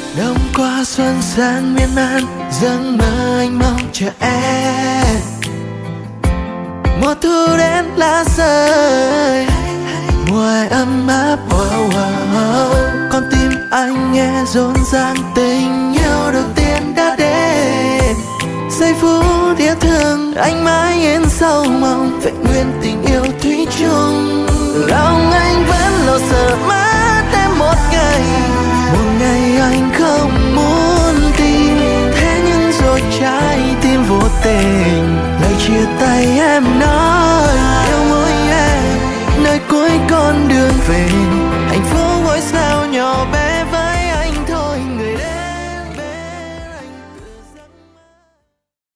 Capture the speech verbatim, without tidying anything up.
Đông qua xuân sang miên man, giấc mơ anh mong chờ em. Mùa thu đến lá rơi, mùa hè ấm áp, wow, wow. Con tim anh nghe rộn ràng, tình yêu đầu tiên đã đến. Giây phút yêu thương anh mãi in sâu mong, vẹn nguyên tình yêu thủy chung. Lòng anh vẫn lo sợ mất em một ngày, một ngày anh không muốn tin. Thế nhưng rồi trái tim vô tình lời chia tay em nói yêu mỗi em nơi cuối con đường về.